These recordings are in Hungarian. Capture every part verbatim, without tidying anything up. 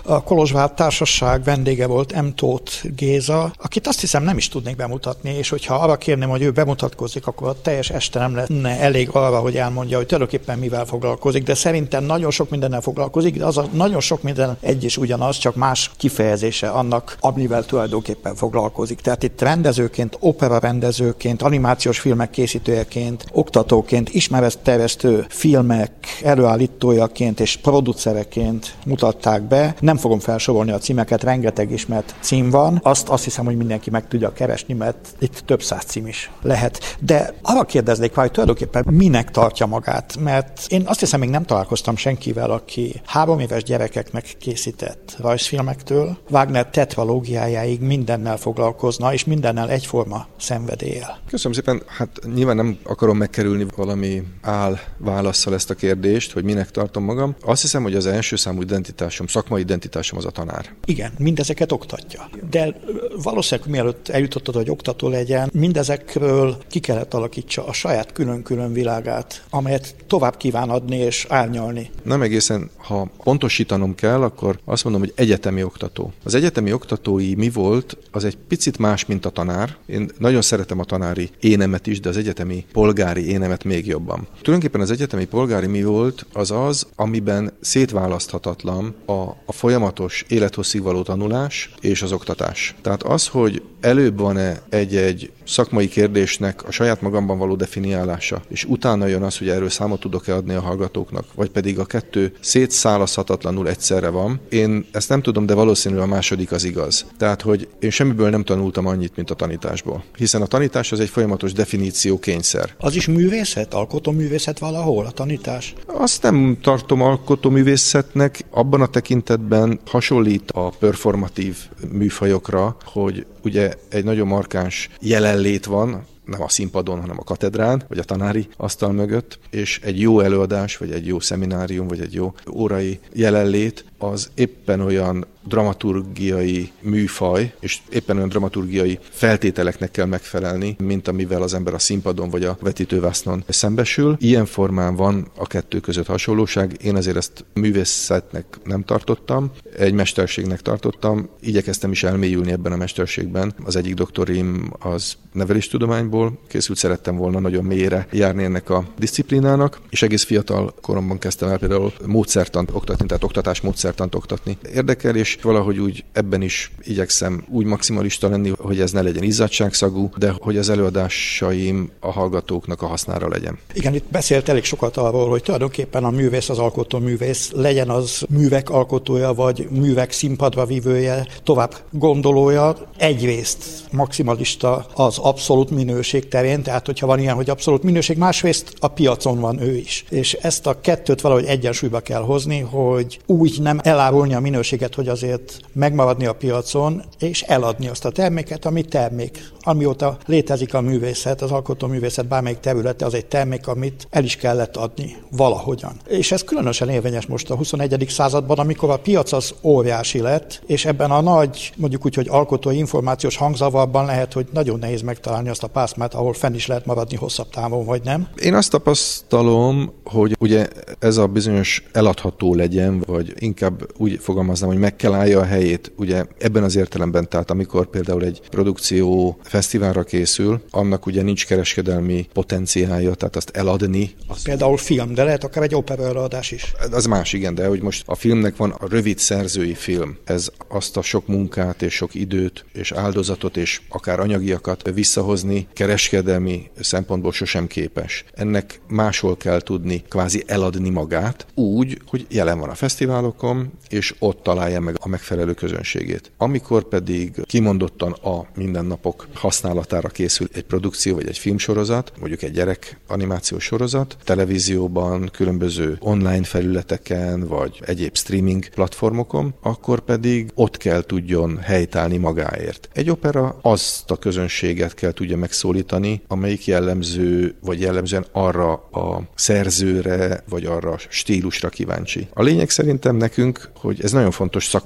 A Kolozsvár Társaság vendége volt M. Tóth Géza, akit azt hiszem nem is tudnék bemutatni, és hogyha arra kérném, hogy ő bemutatkozik, akkor a teljes este nem lenne elég arra, hogy elmondja, hogy tulajdonképpen mivel foglalkozik, de szerintem nagyon sok mindennel foglalkozik, de az a nagyon sok minden egy és ugyanaz, csak más kifejezése annak, amivel tulajdonképpen foglalkozik. Tehát itt rendezőként, opera rendezőként, animációs filmek készítőjeként, oktatóként, ismeretterjesztő filmek előállítójaként és producereként mutatták be. Nem fogom felsorolni a címeket, rengeteg ismert cím van. Azt, azt hiszem, hogy mindenki meg tudja keresni, mert itt több száz cím is lehet. De arra kérdeznék, hogy tulajdonképpen minek tartja magát, mert én azt hiszem, még nem találkoztam senkivel, aki három éves gyerekeknek készített rajzfilmektől Wagner tetralógiájáig mindennel foglalkozna, és mindennel egyforma szenvedéllyel. Köszönöm szépen. Hát nyilván nem akarom megkerülni valami áll válasszal ezt a kérdést, hogy minek tartom magam. Azt hiszem, hogy az első számú identitásom, szakmai identitásom az a tanár. Igen, mindezeket oktatja. De valószínűleg mielőtt eljutottad, hogy oktató legyen, mindezekről ki kellett alakítsa a saját külön-külön világát, amelyet tovább kíván adni és árnyalni. Nem egészen, ha pontosítanom kell, akkor azt mondom, hogy egyetemi oktató. Az egyetemi oktatói mi volt, az egy picit más, mint a tanár. Én nagyon szeretem a tanári énemet is, de az egyetemi polgári énemet még jobban. Tulajdonképpen az egyetemi polgári mi volt, az az, amiben szétválaszthatatlan a, a folyamatos élethosszig való tanulás és az oktatás. Tehát az, hogy előbb van-e egy-egy szakmai kérdésnek a saját magamban való definiálása, és utána jön az, hogy erről számot tudok-e adni a hallgatóknak, vagy pedig a kettő szétszálaszthatatlanul egyszerre van. Én ezt nem tudom, de valószínűleg a második az igaz. Tehát, hogy én semmiből nem tanultam annyit, mint a tanításból. Hiszen a tanítás az egy folyamatos definíció kényszer. Az is művészet? Alkotóművészet valahol, a tanítás? Azt nem tartom alkotóművészetnek, abban a tekintetben hasonlít a performatív műfajokra, hogy ugye egy nagyon markáns jelenlét van, nem a színpadon, hanem a katedrán, vagy a tanári asztal mögött, és egy jó előadás, vagy egy jó szeminárium, vagy egy jó órai jelenlét, az éppen olyan dramaturgiai műfaj, és éppen olyan dramaturgiai feltételeknek kell megfelelni, mint amivel az ember a színpadon vagy a vetítővásznon szembesül. Ilyen formán van a kettő között hasonlóság. Én azért ezt művészetnek nem tartottam, egy mesterségnek tartottam. Igyekeztem is elmélyülni ebben a mesterségben. Az egyik doktorim az neveléstudományból készült, szerettem volna nagyon mélyre járni ennek a diszciplinának, és egész fiatal koromban kezdtem el például módszertant oktatni, tehát oktatás módszertant oktatni. Érdekel, és valahogy úgy ebben is igyekszem úgy maximalista lenni, hogy ez ne legyen izzadságszagú, de hogy az előadásaim a hallgatóknak a hasznára legyen. Igen, itt beszélt elég sokat arról, hogy tulajdonképpen a művész az alkotó művész, legyen az művek alkotója, vagy művek színpadra vívője, tovább gondolója, egyrészt maximalista az abszolút minőség terén, tehát hogyha van ilyen, hogy abszolút minőség, másrészt a piacon van ő is. És ezt a kettőt valahogy egyensúlyba kell hozni, hogy úgy nem elárulni a minőséget, hogy azért megmaradni a piacon, és eladni azt a terméket, ami termék. Amióta létezik a művészet, az alkotó művészet bármelyik területe, az egy termék, amit el is kellett adni valahogyan. És ez különösen érvényes most a huszonegyedik században, amikor a piac az óriási lett, és ebben a nagy, mondjuk úgy, hogy alkotói információs hangzavarban lehet, hogy nagyon nehéz megtalálni azt a pászmát, ahol fenn is lehet maradni hosszabb távon, vagy nem. Én azt tapasztalom, hogy ugye ez a bizonyos eladható legyen, vagy inkább úgy fogalmaznám, hogy meg kell állja a helyét. Ugye ebben az értelemben, tehát amikor például egy produkció fesztiválra készül, annak ugye nincs kereskedelmi potenciálja, tehát azt eladni. Az... Például film, de lehet akár egy operaadás is. Az más, igen, de hogy most a filmnek van a rövid szerzői film. Ez azt a sok munkát és sok időt és áldozatot és akár anyagiakat visszahozni kereskedelmi szempontból sosem képes. Ennek máshol kell tudni kvázi eladni magát, úgy, hogy jelen van a fesztiválokon, és ott találja meg a megfelelő közönségét. Amikor pedig kimondottan a mindennapok használatára készül egy produkció vagy egy filmsorozat, mondjuk egy gyerek animációs sorozat, televízióban, különböző online felületeken, vagy egyéb streaming platformokon, akkor pedig ott kell tudjon helytállni magáért. Egy opera azt a közönséget kell tudja megszólítani, amelyik jellemző, vagy jellemzően arra a szerzőre, vagy arra a stílusra kíváncsi. A lényeg szerintem nekünk, hogy ez nagyon fontos szakmai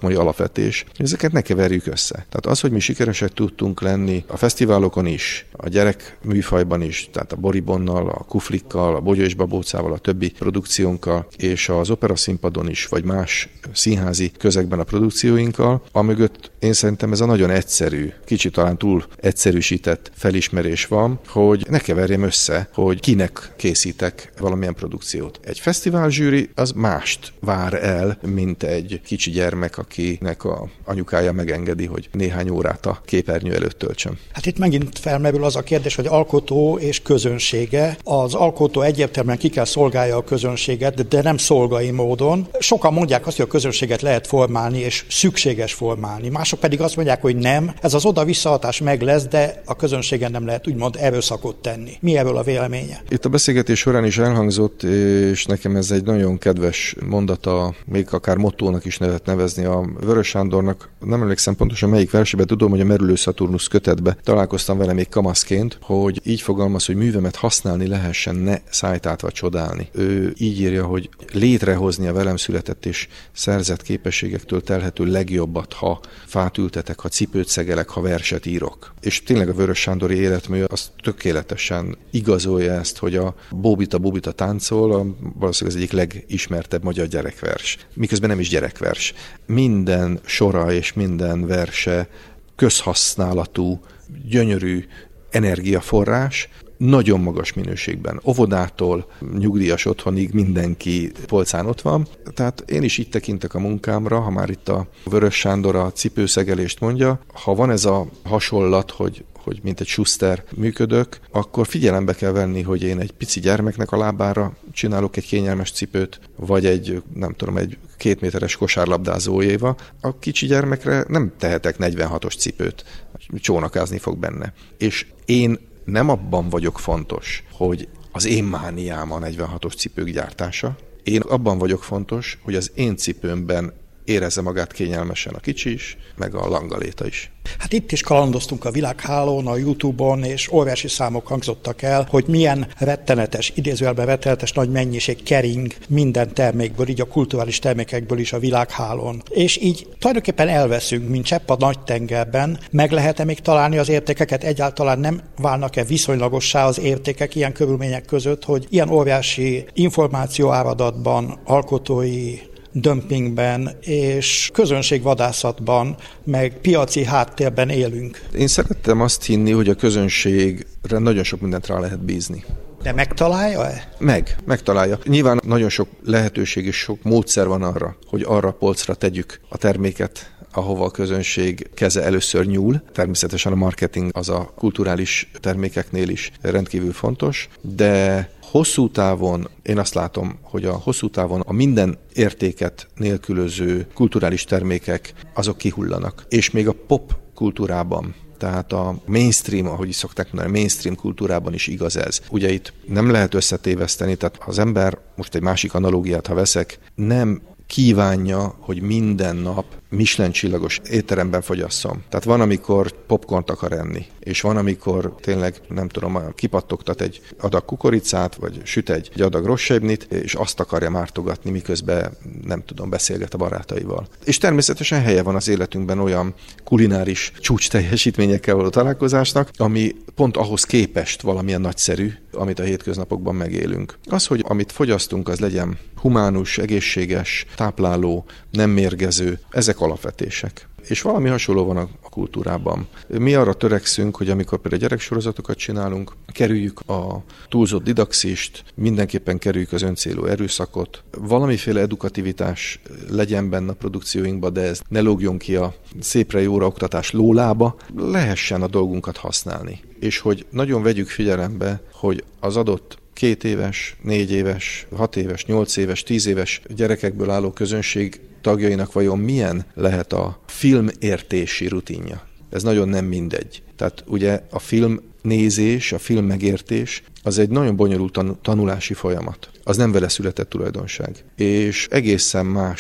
szakmai alapvetés, ezeket ne keverjük össze. Tehát az, hogy mi sikeresek tudtunk lenni a fesztiválokon is, a gyerek műfajban is, tehát a Boribonnal, a Kuflikkal, a Bogyó és Babócával, a többi produkciónkkal, és az operaszínpadon is, vagy más színházi közegben a produkcióinkkal, amögött én szerintem ez a nagyon egyszerű, kicsit talán túl egyszerűsített felismerés van, hogy ne keverjem össze, hogy kinek készítek valamilyen produkciót. Egy fesztiválzsűri az mást vár el, mint egy kicsi gyermek, akinek a anyukája megengedi, hogy néhány órát a képernyő előtt töltsön. Hát itt megint felmerül az a kérdés, hogy alkotó és közönsége. Az alkotó egyértelműen ki kell szolgálja a közönséget, de nem szolgai módon. Sokan mondják azt, hogy a közönséget lehet formálni, és szükséges formálni. Mások pedig azt mondják, hogy nem, ez az oda-visszahatás meg lesz, de a közönségen nem lehet úgymond erőszakot tenni. Mi ebből a véleménye? Itt a beszélgetés során is elhangzott, és nekem ez egy nagyon kedves mondata, még akár mottónak is lehet nevezni a Vörös Sándornak. Nem emlékszem pontosan melyik versében, tudom, hogy a Merülő Szaturnusz kötetbe találkoztam vele még kamaszként, hogy így fogalmaz, hogy művemet használni lehessen, ne szájtátva csodálni. Ő így írja, hogy létrehozni a velem született és szerzett képességektől telhető legjobbat, ha fát ültetek, ha cipőt szegelek, ha verset írok. És tényleg a Vörös Sándori életmű az tökéletesen igazolja ezt, hogy a Bóbita Bóbita táncol, a, valószínűleg az egyik legismertebb magyar gyerekvers. Miközben nem is gyerekvers. Minden sora és minden verse közhasználatú, gyönyörű energiaforrás, nagyon magas minőségben. Óvodától nyugdíjas otthonig mindenki polcán ott van. Tehát én is így tekintek a munkámra, ha már itt a Vörös Sándor a cipőszegelést mondja. Ha van ez a hasonlat, hogy hogy mint egy Schuster működök, akkor figyelembe kell venni, hogy én egy pici gyermeknek a lábára csinálok egy kényelmes cipőt, vagy egy, nem tudom, egy két méteres kosárlabdázójéva. A kicsi gyermekre nem tehetek negyvenhatos cipőt, csónakázni fog benne. És én nem abban vagyok fontos, hogy az én mániám a negyvenhatos cipők gyártása. Én abban vagyok fontos, hogy az én cipőmben érezze magát kényelmesen a kicsi is, meg a langaléta is. Hát itt is kalandoztunk a világhálón, a YouTube-on, és óriási számok hangzottak el, hogy milyen rettenetes, idézőjelben rettenetes nagy mennyiség kering minden termékből, így a kulturális termékekből is a világhálón. És így tulajdonképpen elveszünk, mint csepp a nagy tengerben. Meg lehet-e még találni az értékeket? Egyáltalán nem válnak-e viszonylagossá az értékek ilyen körülmények között, hogy ilyen óriási információáradatban, alkotói dömpingben és közönségvadászatban, meg piaci háttérben élünk. Én szerettem azt hinni, hogy a közönségre nagyon sok mindent rá lehet bízni. De megtalálja-e? Meg, megtalálja. Nyilván nagyon sok lehetőség és sok módszer van arra, hogy arra a polcra tegyük a terméket, ahova a közönség keze először nyúl. Természetesen a marketing az a kulturális termékeknél is rendkívül fontos, de hosszú távon én azt látom, hogy a hosszú távon a minden értéket nélkülöző kulturális termékek azok kihullanak. És még a pop kultúrában, tehát a mainstream, ahogy is szokták mondani, a mainstream kultúrában is igaz ez. Ugye itt nem lehet összetéveszteni, tehát az ember, most egy másik analógiát, ha veszek, nem kívánja, hogy minden nap Michelin csillagos étteremben fogyasszon. Tehát van, amikor popcornt akar enni, és van, amikor tényleg, nem tudom, kipattogtat egy adag kukoricát, vagy süt egy, egy adag rossebnit, és azt akarja mártogatni, miközben, nem tudom, beszélget a barátaival. És természetesen helye van az életünkben olyan kulináris csúcs teljesítményekkel való találkozásnak, ami pont ahhoz képest valamilyen nagyszerű, amit a hétköznapokban megélünk. Az, hogy amit fogyasztunk, az legyen humánus, egészséges, tápláló, nem mérgező, ezek alapvetések. És valami hasonló van a kultúrában. Mi arra törekszünk, hogy amikor például gyereksorozatokat csinálunk, kerüljük a túlzott didaxist, mindenképpen kerüljük az öncélú erőszakot, valamiféle edukativitás legyen benne a produkcióinkban, de ez ne lógjon ki a szépre jóra oktatás lólába, lehessen a dolgunkat használni. És hogy nagyon vegyük figyelembe, hogy az adott két éves, négy éves, hat éves, nyolc éves, tíz éves gyerekekből álló közönség tagjainak vajon milyen lehet a filmértési rutinja. Ez nagyon nem mindegy. Tehát ugye a filmnézés, a film megértés az egy nagyon bonyolult tanulási folyamat. Az nem vele született tulajdonság. És egészen mást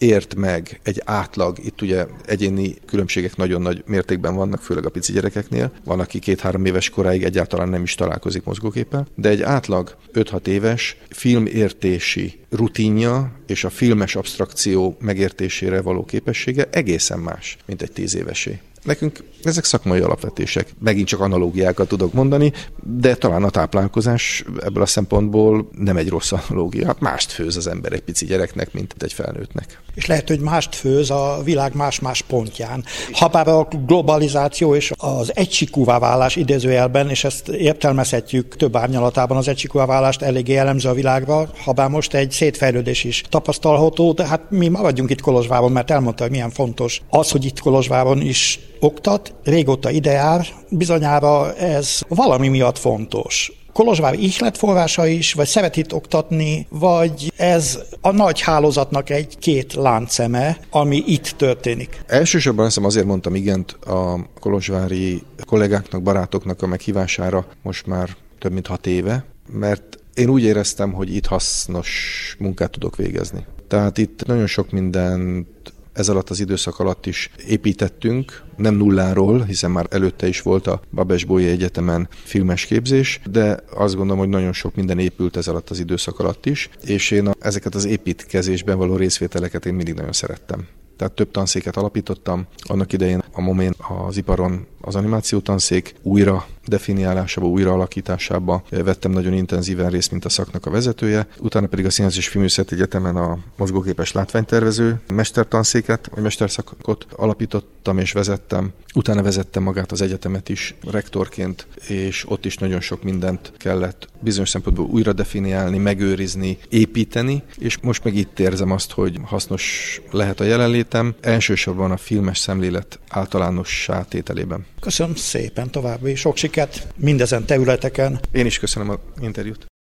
ért meg egy átlag, itt ugye egyéni különbségek nagyon nagy mértékben vannak, főleg a pici gyerekeknél, van, aki két-három éves koráig egyáltalán nem is találkozik mozgóképpel, de egy átlag öt-hat éves filmértési rutinja és a filmes abstrakció megértésére való képessége egészen más, mint egy tíz évesé. Nekünk ezek szakmai alapvetések. Megint csak analógiákat tudok mondani, de talán a táplálkozás ebből a szempontból nem egy rossz analógia. Hát mást főz az ember egy pici gyereknek, mint egy felnőttnek. És lehet, hogy mást főz a világ más-más pontján. Habár a globalizáció és az egysikúvá válás idézőjelben, és ezt értelmezhetjük több árnyalatában, az egysikúvá válást eléggé jellemző a világra, habár most egy szétfejlődés is tapasztalható, de hát mi maradjunk itt Kolozsváron, mert elmondta, hogy milyen fontos az, hogy itt Kolozsváron is oktat, régóta ide jár, bizonyára ez valami miatt fontos. Kolozsvár ihletforrása is, vagy szeret itt oktatni, vagy ez a nagy hálózatnak egy-két láncszeme, ami itt történik? Elsősorban azt azért mondtam igent a kolozsvári kollégáknak, barátoknak a meghívására most már több mint hat éve, mert én úgy éreztem, hogy itt hasznos munkát tudok végezni. Tehát itt nagyon sok mindent ez alatt az időszak alatt is építettünk, nem nulláról, hiszen már előtte is volt a Babes-Bolyai Egyetemen filmes képzés, de azt gondolom, hogy nagyon sok minden épült ez alatt az időszak alatt is, és én a, ezeket az építkezésben való részvételeket én mindig nagyon szerettem. Tehát több tanszéket alapítottam, annak idején a Momén az iparon az animáció tanszék újra definiálásába, újra alakításába vettem nagyon intenzíven részt, mint a szaknak a vezetője. Utána pedig a Színház és Filmművészeti Egyetemen a mozgóképes látványtervező mestertanszéket, vagy mesterszakot alapítottam és vezettem. Utána vezettem magát az egyetemet is rektorként, és ott is nagyon sok mindent kellett bizonyos szempontból újra definiálni, megőrizni, építeni, és most meg itt érzem azt, hogy hasznos lehet a jelenlétem, elsősorban a filmes szemlélet általánossá tételében. Köszönöm szépen további sok sikert mindezen területeken. Én is köszönöm az interjút.